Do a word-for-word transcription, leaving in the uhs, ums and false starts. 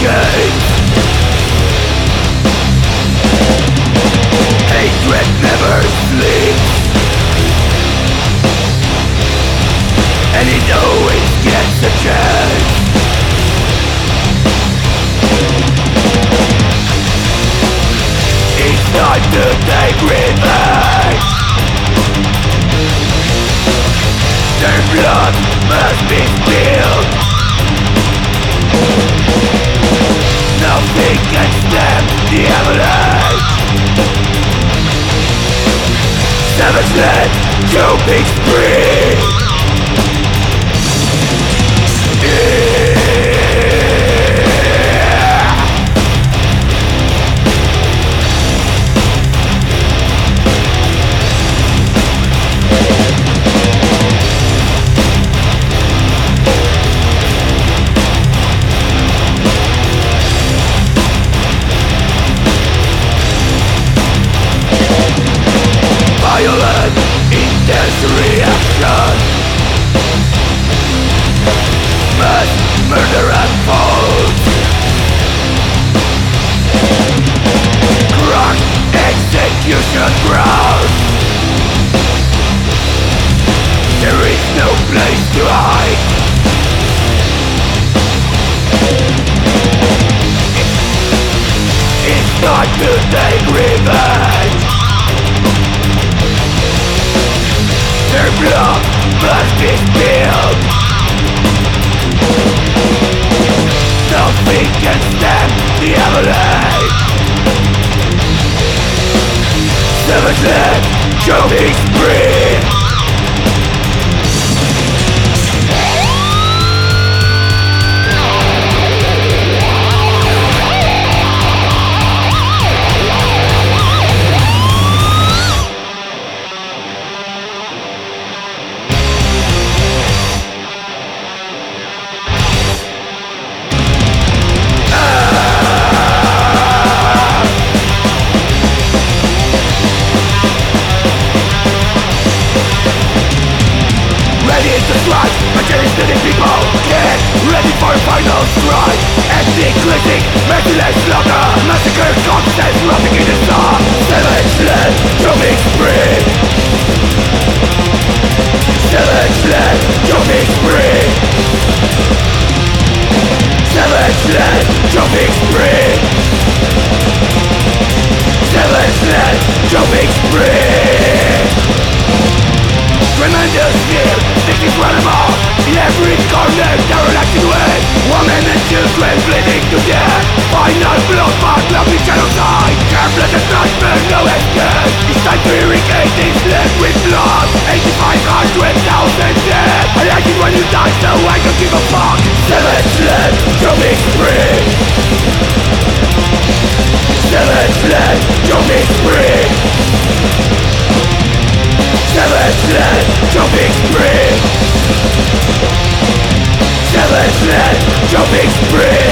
escapes. Hatred never sleeps, and it always gets a chance. It's time to take revenge. Their blood must be spilled. Nothing can stem the avalanche. Savage land, jumping spree. Violent, intense reaction. Mass murder unfolds. Crack execution grounds. There is no place to hide. It's time to take revenge. Their blood must be spilled. Nothing can stand the avalanche. Savage land, jumping spree. Against the people, get ready for a final strike. Ethnic cleansing, merciless slaughter, massacre, constant rotting in the sun. Savage land, jumping spree. Savage land, jumping spree. Savage land, jumping spree. Savage land, jumping spree. Tremendous fear, this is incredible. In every corner, terrorizing way. Women and children bleeding to death. Final bloodbath, lovely genocide. Care-blooded nightmare, no escape. It's time to irrigate this land with blood. Eighty-five hundred thousand dead. I like it when you die, so I don't give a fuck. Savage land, jumping spree. Savage land, jumping spree. Savage land, jumping spree. Savage land, jumping spree.